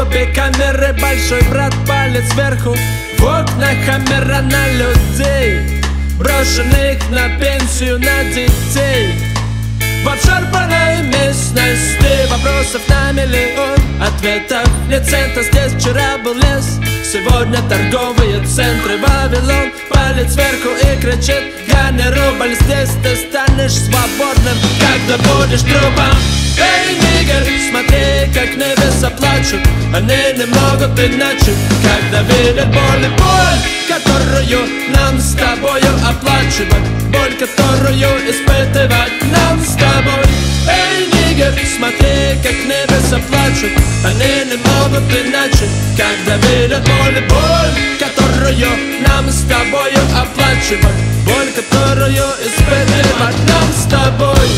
обе камеры, большой брат палец сверху. В окнах камера на людей, брошенных на пенсию, на детей. В обшарпанной местности вопросов на миллион, ответов нет цента. Здесь вчера был лес, сегодня торговые центры. Вавилон палец сверху и кричит: гони рубль, здесь ты станешь свободным, когда будешь трупом. Эй, нигер, смотри, как небеса плачут, они не могут иначе, когда видят боль и боль, которую нам с тобою оплачивать, боль, которую испытывать нам с тобой. Эй, нигер, смотри, как небеса плачут, они не могут иначе, когда видят боль и боль, которую нам с тобою оплачивать, боль, которую испытывать нам с тобой.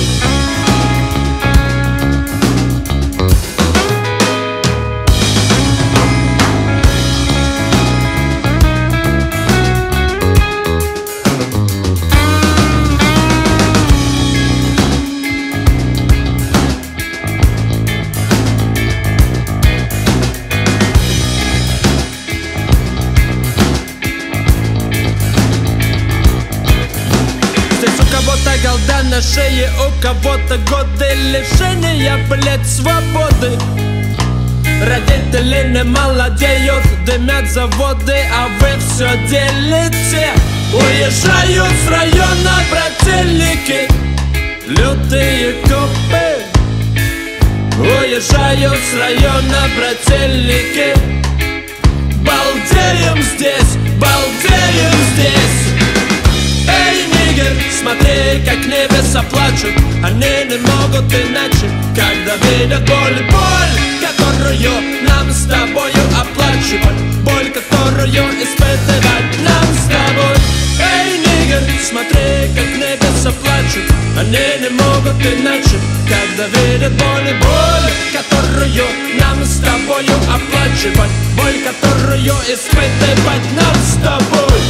Голда на шее, у кого-то годы лишения, блять, свободы. Родители не молодеют, дымят заводы, а вы все делите. Уезжают с района брательники, лютые копы. Уезжают с района брательники. Балдеем здесь, балдеем здесь. Эй, нигер, смотри, как небеса плачут, они не могут иначе, когда видят боль и боль, которую нам с тобою оплачивать, боль, которую испытывать нам с тобой. Эй, нигер, смотри, как небеса плачут, они не могут иначе, когда видят боль и боль, которую нам с тобою оплачивать, боль, которую испытывать нам с тобой.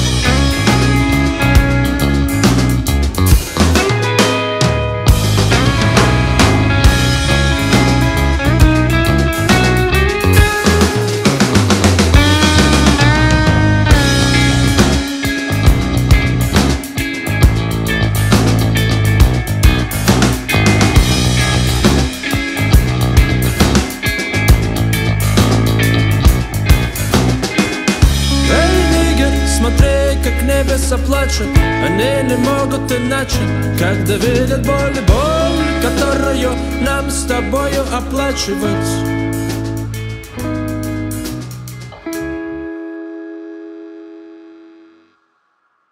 Небеса плачут, они не могут иначе, когда видят боль и боль, которую нам с тобою оплачивать.